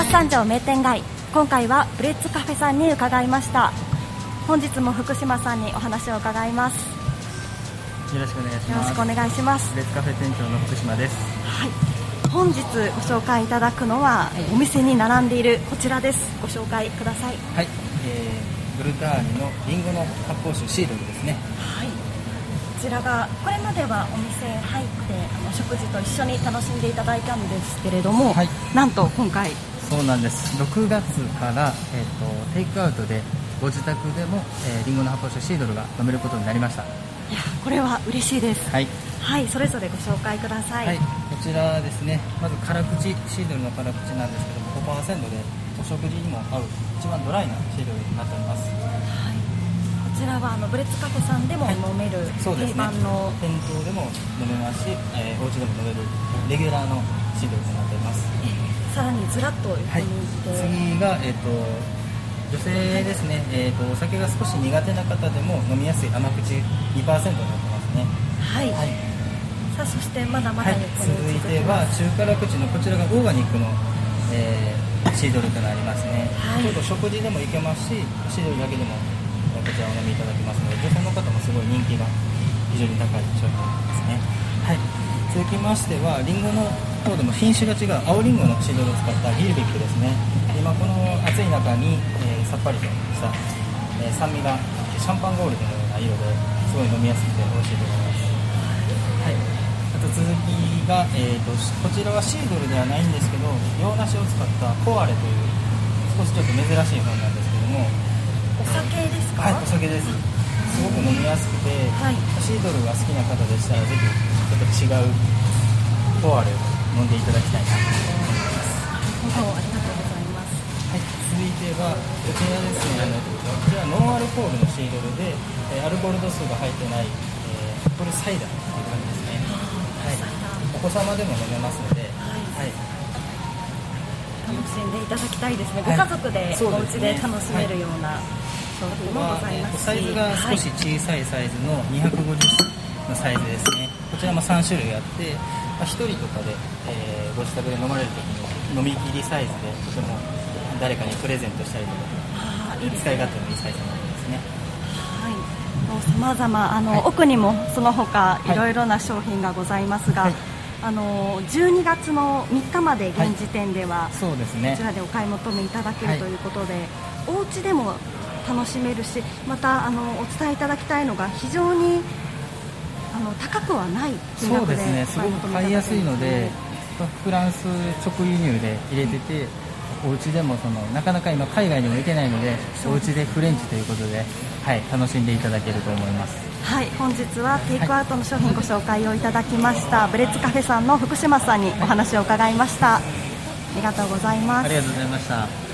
三条名店街、今回はブレッツカフェさんに伺いました。本日も福島さんにお話を伺います。 よろしくお願いします。 よろしくお願いします。 ブレッツカフェ店長の福島です。 はい、本日ご紹介いただくのは、お店に並んでいるこちらです。ご紹介ください。 はい、ブルターニのリンゴの発泡酒シードルですね。 はい、こちらがこれまではお店入って食事と一緒に楽しんでいただいたんですけれども、 はい、 なんと今回そうなんです。6月から、テイクアウトでご自宅でも、リンゴの発泡酒シードルが飲めることになりました。 いや、これは嬉しいです。 はい、 はい、それぞれご紹介ください。 はい、こちらですね。まず辛口シードルの辛口なんですけども 5% でお食事にも合う一番ドライなシードルになっております。 はい、こちらはブレッツカフェさんでも飲める、 そうですね、 定番の店頭でも飲めますし、お家でも飲めるレギュラーのシードルとなっております。 さらにずらっと横にいて、 次が、女性ですね、お酒が少し苦手な方でも飲みやすい甘口 2% になってますね。 はい、はい、さあそしてまだまだ横に続いては中辛口のこちらがオーガニックの、シードルとなりますね。はい、ちょうど食事でもいけますし、シードルだけでもこちらをお飲みいただけますので、女性の方もすごい人気が非常に高い商品ですね。はい、続きましてはリンゴの方でも品種が違う青リンゴのシードルを使ったギルビックですね。今この暑い中に、さっぱりとした、酸味がシャンパンゴールドのような色ですごい飲みやすくて美味しいと思います。はい、あと続きが、こちらはシードルではないんですけど洋梨を使ったコアレという少しちょっと珍しい本なんですけども、 お酒ですか？ はい、お酒です。すごく飲みやすくて、はい、シードルが好きな方でしたらぜひちょっと違うコアレを飲んでいただきたいなと思います。 本当ありがとうございます。 はい、続いてはこちらですね。こちらノンアルコールのシードルで、アルコール度数が入ってない、アップルサイダーという感じですね。はい、お子様でも飲めますので、はい、 楽しんでいただきたいですね。ご家族でお家で楽しめるような商品もございますし、 サイズが少し小さいサイズの250のサイズですね。こちらも3種類あって、1人とかで、ご自宅で飲まれるときに飲み切りサイズでとても誰かにプレゼントしたりとか使い勝手のいいサイズになりますね。 はい、もう様々奥にもその他いろいろな商品がございますが、12月の3日まで現時点では、 そうですね、 こちらでお買い求めいただけるということで、お家でも楽しめるし、またお伝えいただきたいのが非常に高くはない金額で、 そうですね、すごく買いやすいので、フランス直輸入で入れてて、お家でもなかなか今海外にも行けないので、お家でフレンチということで、はい、楽しんでいただけると思います。 はい、本日はテイクアウトの商品ご紹介をいただきました、ブレッツカフェさんの福島さんにお話を伺いました。ありがとうございます。 ありがとうございました。